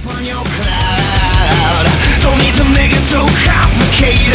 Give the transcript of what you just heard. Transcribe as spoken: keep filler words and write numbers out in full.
up on your cloud. Don't need to make it so complicated.